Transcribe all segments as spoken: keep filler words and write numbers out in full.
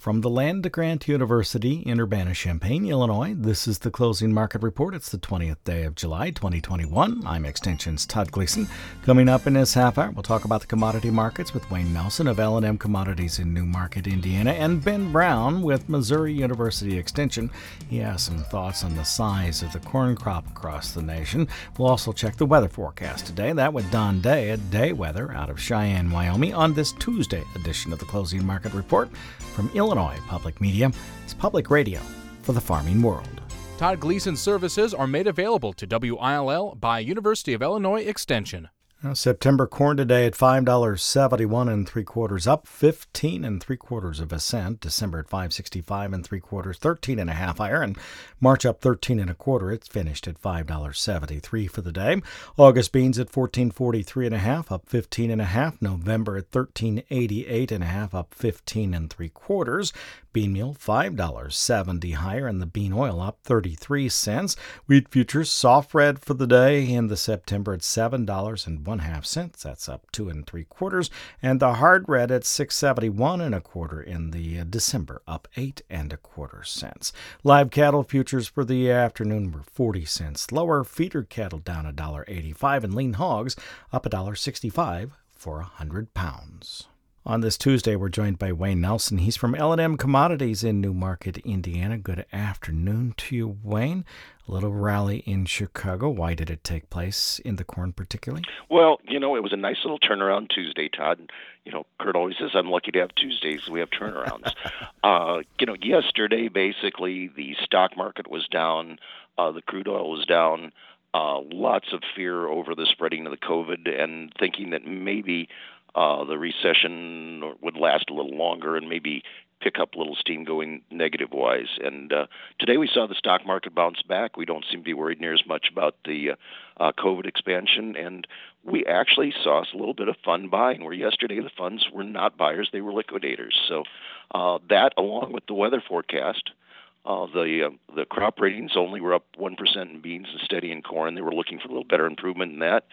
From the Land-Grant University in Urbana-Champaign, Illinois, this is the Closing Market Report. It's the twentieth day of July, twenty twenty-one. I'm Extension's Todd Gleason. Coming up in this half hour, we'll talk about the commodity markets with Wayne Nelson of L and M Commodities in Newmarket, Indiana, and Ben Brown with Missouri University Extension. He has some thoughts on the size of the corn crop across the nation. We'll also check the weather forecast today. That with Don Day at Day Weather out of Cheyenne, Wyoming, on this Tuesday edition of the Closing Market Report from Illinois Public Media. It's public radio for the farming world. Todd Gleason services are made available to W I L L by University of Illinois Extension. Now, September corn today at five dollars and seventy-one and three quarters, up fifteen and three quarters of a cent. December at five sixty-five and three quarters, thirteen and a half higher. And March up thirteen and a quarter. It's finished at five dollars and seventy-three for the day. August beans at fourteen forty-three and a half, up fifteen and a half. November at thirteen eighty-eight and a half, up fifteen and three quarters. Bean meal five dollars and seventy higher, and the bean oil up thirty-three cents. Wheat futures soft red for the day in the September at seven dollars and one half cents. That's up two and three quarters, and the hard red at six seventy-one and a quarter in the uh, December, up eight and a quarter cents. Live cattle futures for the afternoon were forty cents lower. Feeder cattle down a dollar eighty-five, and lean hogs up a dollar sixty-five for a hundred pounds. On this Tuesday, we're joined by Wayne Nelson. He's from L and M Commodities in Newmarket, Indiana. Good afternoon to you, Wayne. A little rally in Chicago. Why did it take place in the corn particularly? Well, you know, it was a nice little turnaround Tuesday, Todd. You know, Kurt always says, I'm lucky to have Tuesdays. We have turnarounds. uh, you know, yesterday, basically, the stock market was down. Uh, the crude oil was down. Uh, lots of fear over the spreading of the COVID and thinking that maybe Uh, the recession would last a little longer and maybe pick up a little steam going negative-wise. And uh, today we saw the stock market bounce back. We don't seem to be worried near as much about the uh, uh, COVID expansion. And we actually saw a little bit of fund buying, where yesterday the funds were not buyers, they were liquidators. So uh, that, along with the weather forecast, Uh, the uh, the crop ratings only were up one percent in beans and steady in corn. They were looking for a little better improvement in that.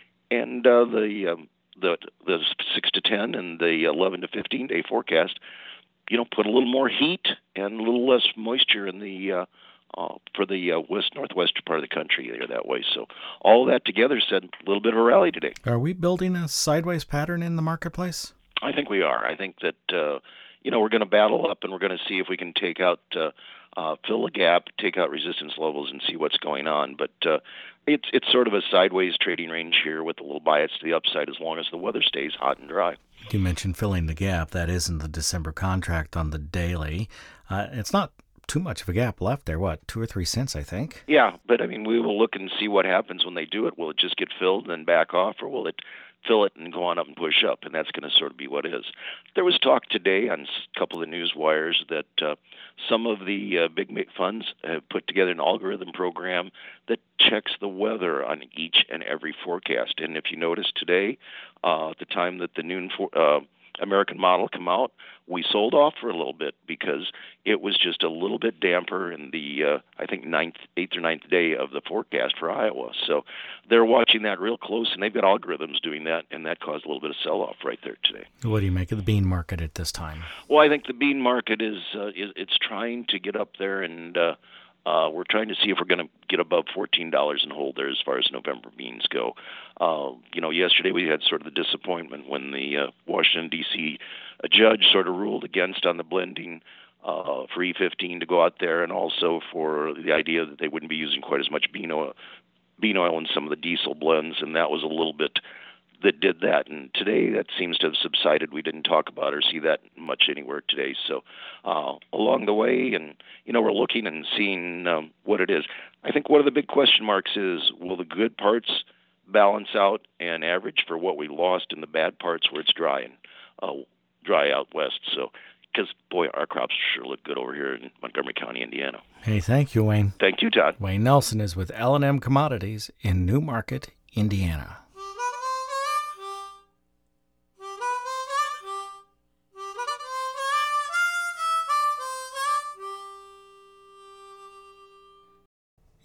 And uh, the... Um, The the six to ten and the eleven to fifteen day forecast, you know, put a little more heat and a little less moisture in the uh, uh, for the uh, west northwestern part of the country there that way. So all of that together said a little bit of a rally today. Are we building a sideways pattern in the marketplace? I think we are. I think that uh, you know we're going to battle up and we're going to see if we can take out. Uh, Uh, fill a gap, take out resistance levels, and see what's going on. But uh, it's it's sort of a sideways trading range here with a little bias to the upside as long as the weather stays hot and dry. You mentioned filling the gap. That is in the December contract on the daily. Uh, it's not too much of a gap left there. What, two or three cents, I think? Yeah, but I mean, we will look and see what happens when they do it. Will it just get filled and then back off, or will it fill it and go on up and push up? And that's going to sort of be what it is. There was talk today on a couple of the news wires that uh, some of the uh, big funds have put together an algorithm program that checks the weather on each and every forecast. And if you notice today, uh, at the time that the noon for, uh, American model come out, we sold off for a little bit because it was just a little bit damper in the, uh, I think, ninth, eighth or ninth day of the forecast for Iowa. So they're watching that real close, and they've got algorithms doing that, and that caused a little bit of sell-off right there today. What do you make of the bean market at this time? Well, I think the bean market is, uh, is it's trying to get up there, and uh, uh, we're trying to see if we're going to get above fourteen dollars and hold there as far as November beans go. Uh, you know, yesterday we had sort of the disappointment when the uh, Washington, D C a judge sort of ruled against on the blending uh, for E fifteen to go out there, and also for the idea that they wouldn't be using quite as much bean oil, bean oil in some of the diesel blends, and that was a little bit that did that. And today that seems to have subsided. We didn't talk about or see that much anywhere today. So uh, along the way, and, you know, we're looking and seeing um, what it is. I think one of the big question marks is, will the good parts balance out and average for what we lost in the bad parts where it's dry and uh, dry out west? So, because, boy, our crops sure look good over here in Montgomery County, Indiana. Hey, thank you, Wayne. Thank you, Todd. Wayne Nelson is with L and M Commodities in Newmarket, Indiana.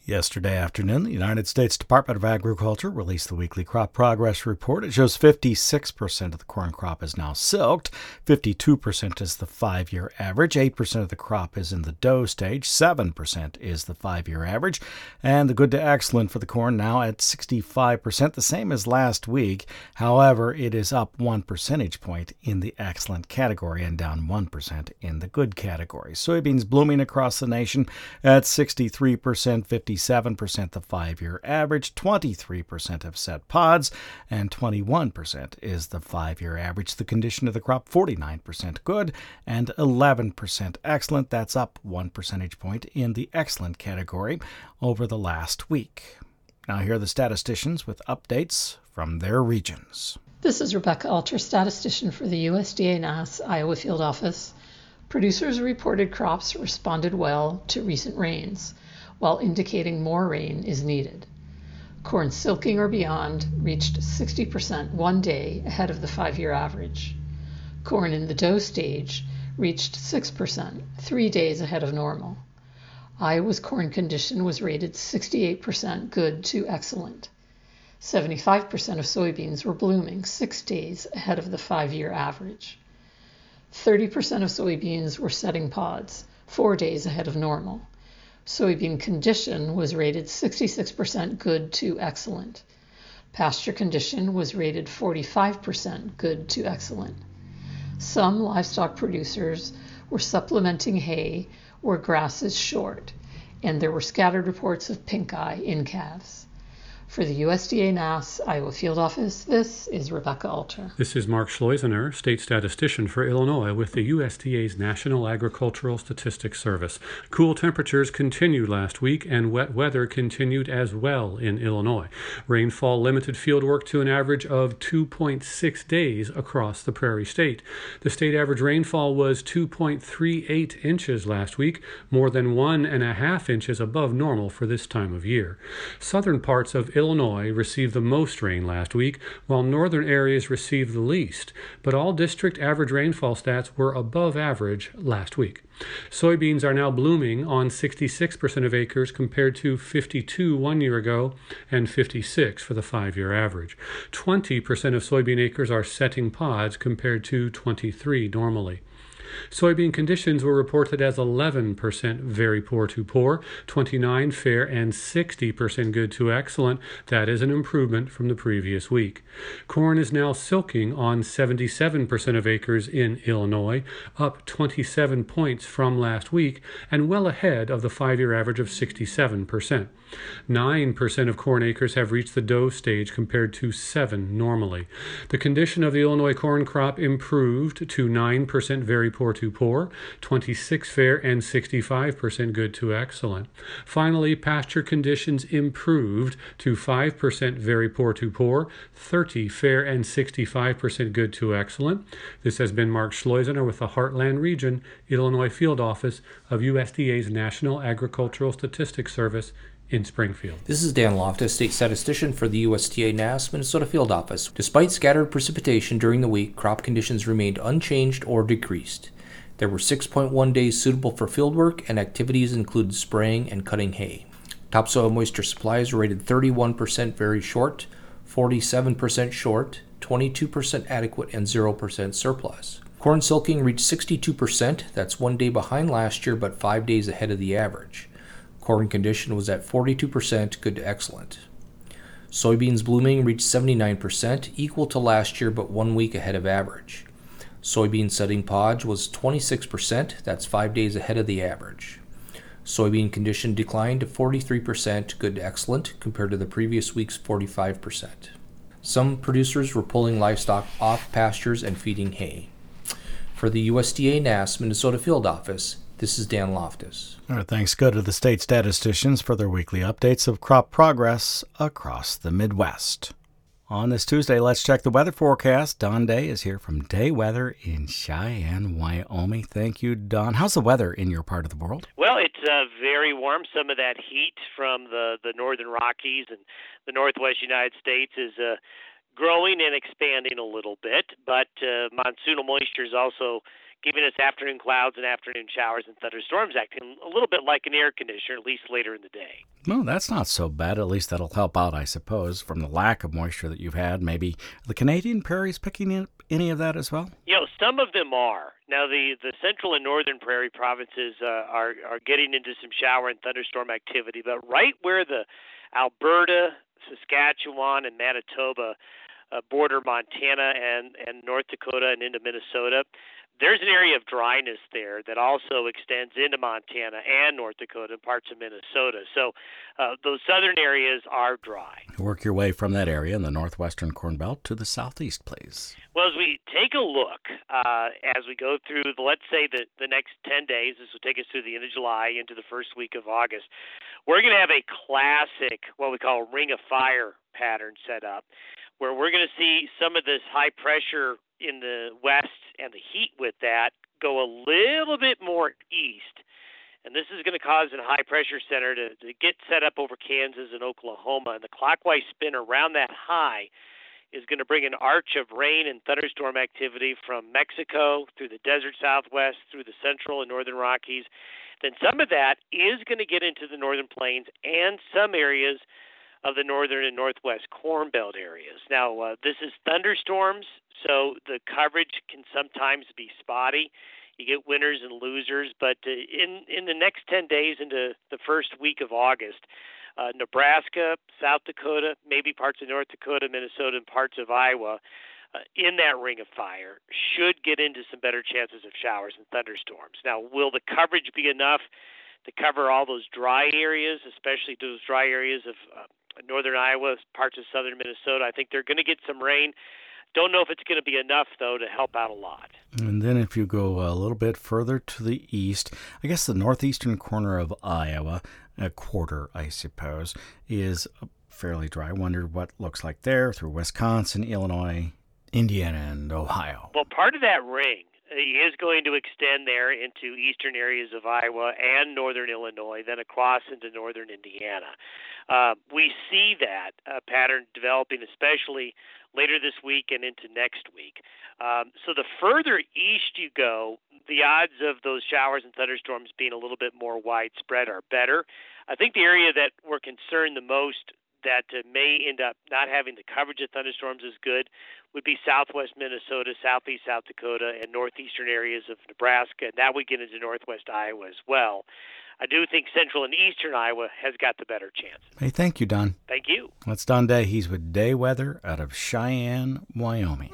Yesterday afternoon, the United States Department of Agriculture released the weekly crop progress report. It shows fifty-six percent of the corn crop is now silked, fifty-two percent is the five-year average, eight percent of the crop is in the dough stage, seven percent is the five-year average, and the good to excellent for the corn now at sixty-five percent, the same as last week. However, it is up one percentage point in the excellent category and down one percent in the good category. Soybeans blooming across the nation at sixty-three percent, fifty fifty-seven percent the five-year average, twenty-three percent have set pods, and twenty-one percent is the five-year average. The condition of the crop, forty-nine percent good and eleven percent excellent. That's up one percentage point in the excellent category over the last week. Now here are the statisticians with updates from their regions. This is Rebecca Alter, statistician for the U S D A N A S Iowa Field Office. Producers reported crops responded well to recent rains, while indicating more rain is needed. Corn silking or beyond reached sixty percent one day ahead of the five-year average. Corn in the dough stage reached six percent, three days ahead of normal. Iowa's corn condition was rated sixty-eight percent good to excellent. seventy-five percent of soybeans were blooming six days ahead of the five-year average. thirty percent of soybeans were setting pods, four days ahead of normal. Soybean condition was rated sixty-six percent good to excellent. Pasture condition was rated forty-five percent good to excellent. Some livestock producers were supplementing hay where grass is short, and there were scattered reports of pink eye in calves. For the U S D A N A S Iowa Field Office, this is Rebecca Alter. This is Mark Schleusener, state statistician for Illinois with the U S D A's National Agricultural Statistics Service. Cool temperatures continued last week, and wet weather continued as well in Illinois. Rainfall limited fieldwork to an average of two point six days across the Prairie State. The state average rainfall was two point three eight inches last week, more than one and a half inches above normal for this time of year. Southern parts of Illinois received the most rain last week, while northern areas received the least, but all district average rainfall stats were above average last week. Soybeans are now blooming on sixty-six percent of acres compared to fifty-two one year ago and fifty-six for the five-year average. twenty percent of soybean acres are setting pods compared to twenty-three normally. Soybean conditions were reported as eleven percent very poor to poor, twenty-nine fair, and sixty percent good to excellent. That is an improvement from the previous week. Corn is now silking on seventy-seven percent of acres in Illinois, up twenty-seven points from last week, and well ahead of the five-year average of sixty-seven percent. nine percent of corn acres have reached the dough stage compared to seven normally. The condition of the Illinois corn crop improved to nine percent very poor to poor, twenty-six fair, and sixty-five percent good to excellent. Finally, pasture conditions improved to five percent very poor to poor, thirty fair, and sixty-five percent good to excellent. This has been Mark Schleusener with the Heartland Region, Illinois Field Office of U S D A's National Agricultural Statistics Service in Springfield. This is Dan Loftus, state statistician for the U S D A N A S Minnesota Field Office. Despite scattered precipitation during the week, crop conditions remained unchanged or decreased. There were six point one days suitable for fieldwork, and activities included spraying and cutting hay. Topsoil moisture supplies were rated thirty-one percent very short, forty-seven percent short, twenty-two percent adequate, and zero percent surplus. Corn silking reached sixty-two percent, that's one day behind last year but five days ahead of the average. Corn condition was at forty-two percent good to excellent. Soybeans blooming reached seventy-nine percent, equal to last year but one week ahead of average. Soybean setting podge was twenty-six percent, that's five days ahead of the average. Soybean condition declined to forty-three percent good to excellent compared to the previous week's forty-five percent. Some producers were pulling livestock off pastures and feeding hay. For the U S D A N A S Minnesota Field Office, this is Dan Loftus. Our thanks go to the state statisticians for their weekly updates of crop progress across the Midwest. On this Tuesday, let's check the weather forecast. Don Day is here from Day Weather in Cheyenne, Wyoming. Thank you, Don. How's the weather in your part of the world? Well, it's uh, very warm. Some of that heat from the, the northern Rockies and the northwest United States is uh, growing and expanding a little bit, but uh, monsoonal moisture is also giving us afternoon clouds and afternoon showers and thunderstorms, acting a little bit like an air conditioner, at least later in the day. Well, that's not so bad. At least that'll help out, I suppose, from the lack of moisture that you've had. Maybe the Canadian prairies picking in any of that as well? You know, some of them are. Now, the, the central and northern prairie provinces uh, are, are getting into some shower and thunderstorm activity, but right where the Alberta, Saskatchewan, and Manitoba uh, border Montana and, and North Dakota and into Minnesota, there's an area of dryness there that also extends into Montana and North Dakota and parts of Minnesota. So uh, those southern areas are dry. Work your way from that area in the northwestern Corn Belt to the southeast, please. Well, as we take a look, uh, as we go through, the, let's say, the, the next ten days, this will take us through the end of July into the first week of August, we're going to have a classic, what we call ring of fire pattern set up, where we're going to see some of this high pressure in the west and the heat with that go a little bit more east. And this is going to cause a high-pressure center to, to get set up over Kansas and Oklahoma. And the clockwise spin around that high is going to bring an arch of rain and thunderstorm activity from Mexico through the desert southwest, through the central and northern Rockies. Then some of that is going to get into the northern plains and some areas of the northern and northwest Corn Belt areas. Now, uh, this is thunderstorms, so the coverage can sometimes be spotty. You get winners and losers, but uh, in, in the next ten days into the first week of August, uh, Nebraska, South Dakota, maybe parts of North Dakota, Minnesota, and parts of Iowa, uh, in that ring of fire, should get into some better chances of showers and thunderstorms. Now, will the coverage be enough to cover all those dry areas, especially those dry areas of uh, northern Iowa, parts of southern Minnesota? I think they're going to get some rain. Don't know if it's going to be enough, though, to help out a lot. And then if you go a little bit further to the east, I guess the northeastern corner of Iowa, a quarter, I suppose, is fairly dry. I wonder what it looks like there through Wisconsin, Illinois, Indiana, and Ohio. Well, part of that ring is going to extend there into eastern areas of Iowa and northern Illinois, then across into northern Indiana. Uh, we see that uh, pattern developing, especially later this week and into next week. Um, so the further east you go, the odds of those showers and thunderstorms being a little bit more widespread are better. I think the area that we're concerned the most that uh, may end up not having the coverage of thunderstorms as good would be southwest Minnesota, southeast South Dakota, and northeastern areas of Nebraska. And that would get into northwest Iowa as well. I do think central and eastern Iowa has got the better chance. Hey, thank you, Don. Thank you. That's Don Day. He's with Day Weather out of Cheyenne, Wyoming.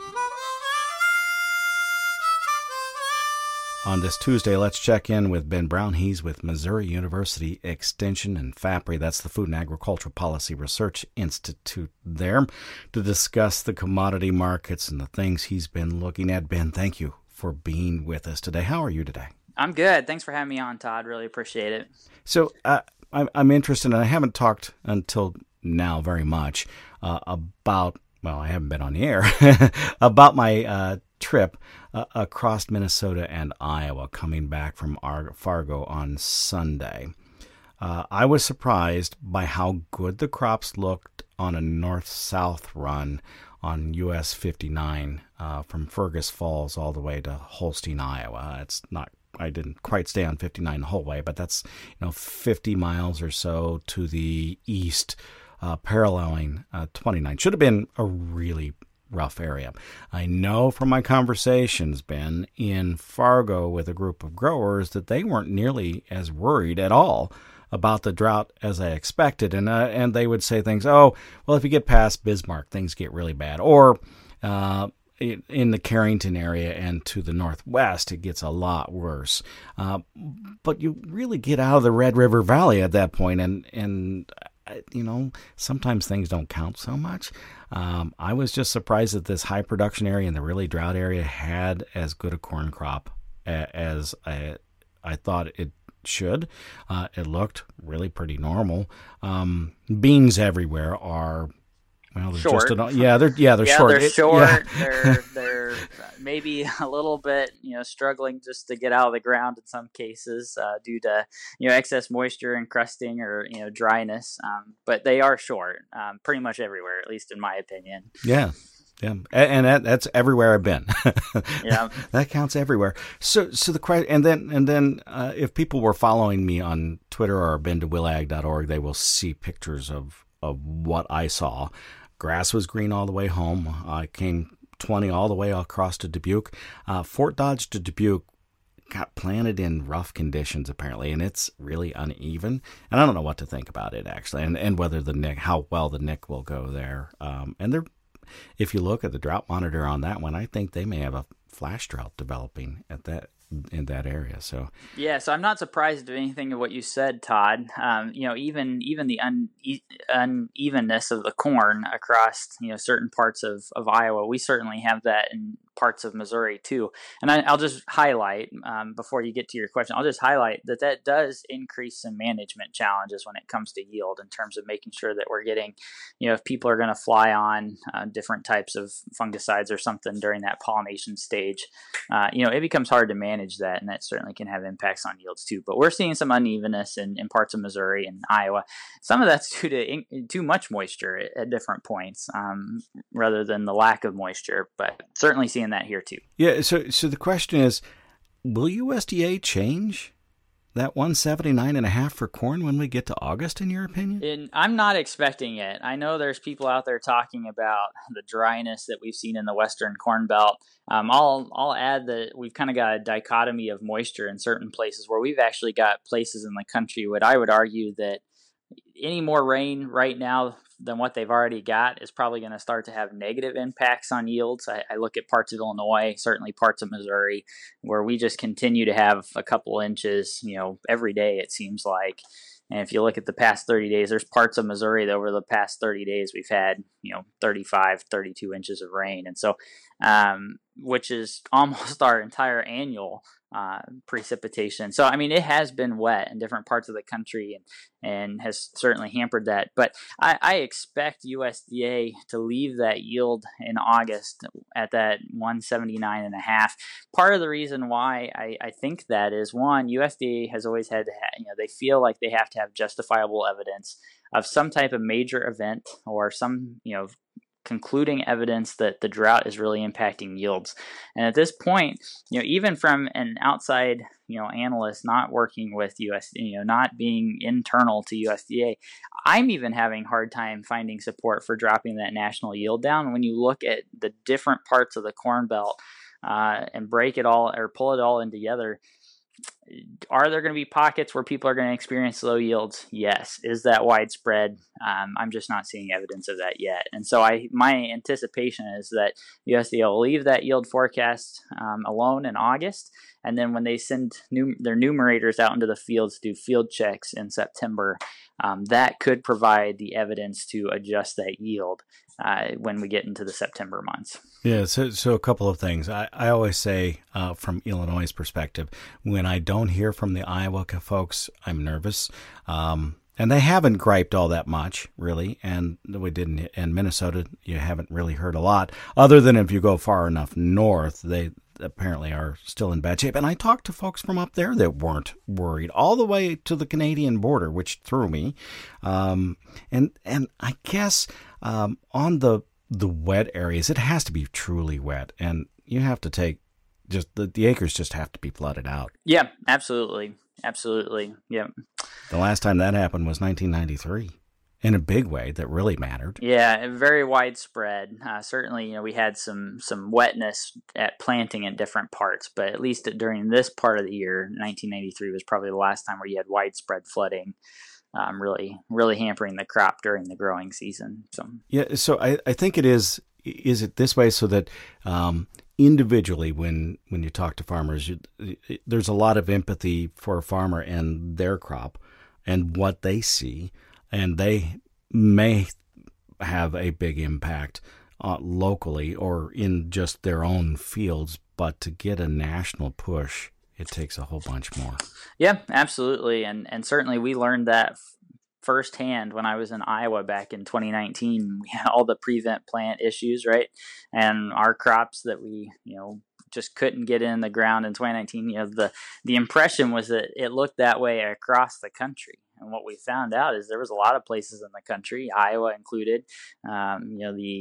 On this Tuesday, let's check in with Ben Brown. He's with Missouri University Extension and FAPRI. That's the Food and Agricultural Policy Research Institute there, to discuss the commodity markets and the things he's been looking at. Ben, thank you for being with us today. How are you today? I'm good. Thanks for having me on, Todd. Really appreciate it. So uh, I'm, I'm interested, and I haven't talked until now very much uh, about, well, I haven't been on the air, about my uh, trip uh, across Minnesota and Iowa coming back from Ar- Fargo on Sunday. Uh, I was surprised by how good the crops looked on a north-south run on U S fifty-nine uh, from Fergus Falls all the way to Holstein, Iowa. It's not I didn't quite stay on fifty-nine the whole way, but that's, you know, fifty miles or so to the east, uh, paralleling uh, twenty-nine. Should have been a really rough area. I know from my conversations, Ben, in Fargo with a group of growers that they weren't nearly as worried at all about the drought as I expected. And uh, and they would say things, oh, well, if you get past Bismarck, things get really bad. Or uh, in the Carrington area and to the northwest, it gets a lot worse. Uh, but you really get out of the Red River Valley at that point, and, and you know, sometimes things don't count so much. Um, I was just surprised that this high production area and the really drought area had as good a corn crop as I, I thought it should. Uh, it looked really pretty normal. Um, beans everywhere are, well, they're short. just, yeah, they're, yeah, they're yeah, short. They're It, short. yeah. they're, they're maybe a little bit, you know, struggling just to get out of the ground in some cases uh, due to, you know, excess moisture and crusting or, you know, dryness. Um, but they are short um, pretty much everywhere, at least in my opinion. Yeah. Yeah, and that, that's everywhere I've been. Yeah, that counts everywhere. So, so the question, and then, and then, uh, if people were following me on Twitter or been to willag dot org, they will see pictures of of what I saw. Grass was green all the way home. I came twenty all the way across to Dubuque. Uh, Fort Dodge to Dubuque got planted in rough conditions apparently, and it's really uneven. And I don't know what to think about it actually, and and whether the Nick, how well the Nick will go there. Um, and they're, if you look at the drought monitor on that one, I think they may have a flash drought developing at that in that area. So yeah, so I'm not surprised of anything of what you said, Todd. Um, you know, even even the un, unevenness of the corn across you know certain parts of, of Iowa, we certainly have that in parts of Missouri too. And I, I'll just highlight um, before you get to your question, I'll just highlight that that does increase some management challenges when it comes to yield in terms of making sure that we're getting, you know, if people are going to fly on uh, different types of fungicides or something during that pollination stage, uh, you know, it becomes hard to manage that, and that certainly can have impacts on yields too. But we're seeing some unevenness in, in parts of Missouri and Iowa. Some of that's due to in, too much moisture at, at different points um, rather than the lack of moisture, but certainly seeing that here too. Yeah, so so the question is, will U S D A change that one seventy-nine and a half for corn when we get to August, in your opinion? And I'm not expecting it. I know there's people out there talking about the dryness that we've seen in the Western Corn Belt. Um, I'll I'll add that we've kind of got a dichotomy of moisture in certain places where we've actually got places in the country would I would argue that any more rain right now than what they've already got is probably going to start to have negative impacts on yields. I, I look at parts of Illinois, certainly parts of Missouri, where we just continue to have a couple inches, you know, every day it seems like. And if you look at the past thirty days, there's parts of Missouri that over the past thirty days we've had, you know, thirty-five, thirty-two inches of rain. And so, um, which is almost our entire annual uh, precipitation. So, I mean, it has been wet in different parts of the country and, and has certainly hampered that. But I, I expect U S D A to leave that yield in August at that one seventy-nine and a half. Part of the reason why I, I think that is, one, U S D A has always had to have, you know, they feel like they have to have justifiable evidence of some type of major event or some, you know, concluding evidence that the drought is really impacting yields. And at this point, you know, even from an outside, you know, analyst not working with U S D A, you know, not being internal to U S D A, I'm even having a hard time finding support for dropping that national yield down. When you look at the different parts of the Corn Belt uh, and break it all or pull it all in together, are there going to be pockets where people are going to experience low yields? Yes. Is that widespread? Um, I'm just not seeing evidence of that yet. And so I, my anticipation is that U S D A will leave that yield forecast um, alone in August. And then when they send num- their numerators out into the fields to do field checks in September, um, that could provide the evidence to adjust that yield uh, when we get into the September months. Yeah, so so a couple of things. I, I always say uh, from Illinois' perspective, when I don't hear from the Iowa folks, I'm nervous. Um, and they haven't griped all that much, really. And we didn't. In Minnesota, you haven't really heard a lot, other than if you go far enough north, they apparently are still in bad shape. And I talked to folks from up there that weren't worried all the way to the Canadian border, which threw me. Um, and and I guess um, on the the wet areas, it has to be truly wet, and you have to take just the, the acres just have to be flooded out. Yeah, absolutely. Absolutely. Yeah. The last time that happened was nineteen ninety-three in a big way that really mattered. Yeah, very widespread. Uh, certainly, you know, we had some, some wetness at planting in different parts, but at least during this part of the year, nineteen ninety-three was probably the last time where you had widespread flooding. Um, really, really hampering the crop during the growing season. So yeah, so I, I think it is. Is it this way so that um, individually, when when you talk to farmers, you, there's a lot of empathy for a farmer and their crop and what they see, and they may have a big impact uh, locally or in just their own fields. But to get a national push, it takes a whole bunch more. Yeah, absolutely. And and certainly we learned that f- firsthand when I was in Iowa back in twenty nineteen. We had all the prevent plant issues, right? And our crops that we, you know, just couldn't get in the ground in twenty nineteen, you know, the, the impression was that it looked that way across the country. And what we found out is there was a lot of places in the country, Iowa included, um, you know, the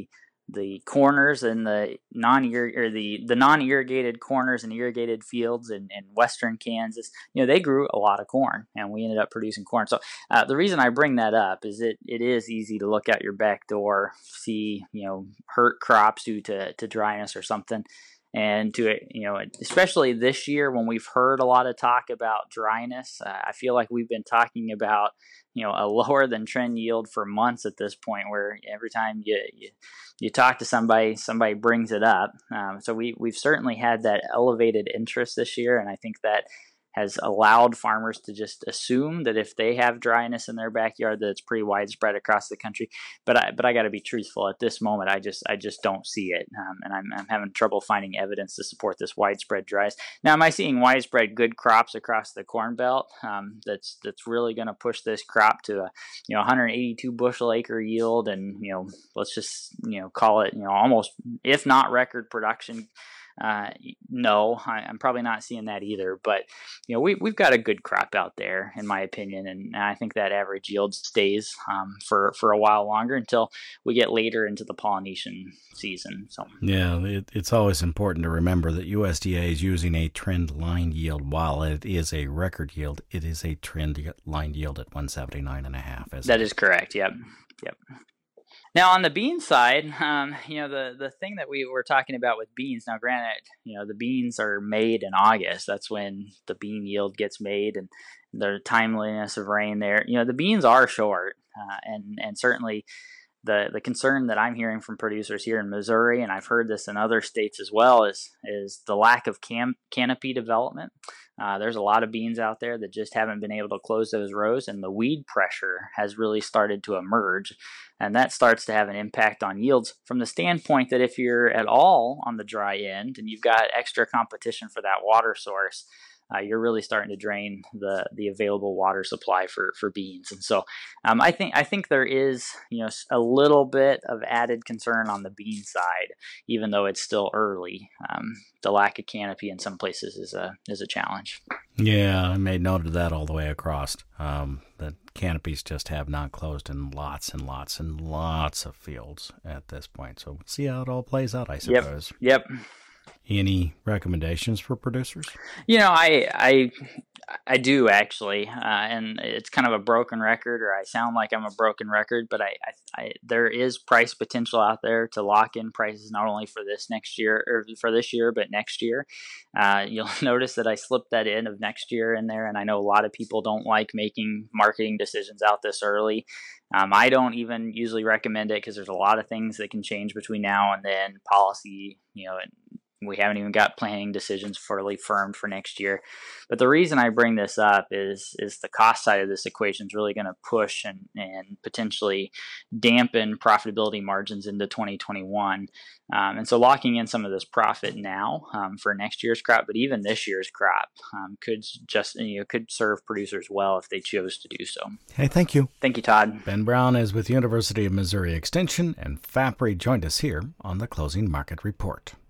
the corners and the non or the the non-irrigated corners and irrigated fields in, in western Kansas, you know, they grew a lot of corn, and we ended up producing corn. So uh, the reason I bring that up is it it is easy to look out your back door, see, you know, hurt crops due to to dryness or something. And to, you know, especially this year when we've heard a lot of talk about dryness, uh, I feel like we've been talking about, you know, a lower than trend yield for months at this point, where every time you you, you talk to somebody, somebody brings it up. Um, so we, we've certainly had that elevated interest this year, and I think that has allowed farmers to just assume that if they have dryness in their backyard, that it's pretty widespread across the country. But I, but I got to be truthful. At this moment, I just, I just don't see it, um, and I'm, I'm having trouble finding evidence to support this widespread dryness. Now, am I seeing widespread good crops across the Corn Belt? Um, that's that's really going to push this crop to a, you know, one hundred eighty-two bushel acre yield, and you know, let's just you know call it, you know, almost, if not record production. Uh, no, I, I'm probably not seeing that either. But you know, we we've got a good crop out there, in my opinion, and, and I think that average yield stays um, for for a while longer until we get later into the pollination season. So yeah, it, it's always important to remember that U S D A is using a trend line yield. While it is a record yield, it is a trend line yield at one seventy-nine and a half. That is correct. Yep. Yep. Now, on the bean side, um, you know, the, the thing that we were talking about with beans, now granted, you know, the beans are made in August. That's when the bean yield gets made, and the timeliness of rain there. You know, the beans are short, uh, and, and certainly the the concern that I'm hearing from producers here in Missouri, and I've heard this in other states as well, is, is the lack of cam- canopy development. Uh, there's a lot of beans out there that just haven't been able to close those rows, and the weed pressure has really started to emerge, and that starts to have an impact on yields from the standpoint that if you're at all on the dry end and you've got extra competition for that water source, uh, you're really starting to drain the the available water supply for, for beans. And so um, I think I think there is, you know, a little bit of added concern on the bean side, even though it's still early. Um, the lack of canopy in some places is a is a challenge. Yeah, I made note of that all the way across. Um, the canopies just have not closed in lots and lots and lots of fields at this point. So we'll see how it all plays out, I suppose. Yep. Yep. Any recommendations for producers? You know, I I I do actually, uh, and it's kind of a broken record, or I sound like I'm a broken record, but I, I, I there is price potential out there to lock in prices not only for this next year or for this year, but next year. Uh, you'll notice that I slipped that in of next year in there, and I know a lot of people don't like making marketing decisions out this early. Um, I don't even usually recommend it because there's a lot of things that can change between now and then. Policy, you know, and we haven't even got planning decisions fully firmed for next year. But the reason I bring this up is is the cost side of this equation is really going to push and, and potentially dampen profitability margins into twenty twenty-one. Um, and so locking in some of this profit now um, for next year's crop, but even this year's crop um, could just you know could serve producers well if they chose to do so. Hey, thank you. Thank you, Todd. Ben Brown is with University of Missouri Extension, and F A P R I joined us here on the Closing Market Report.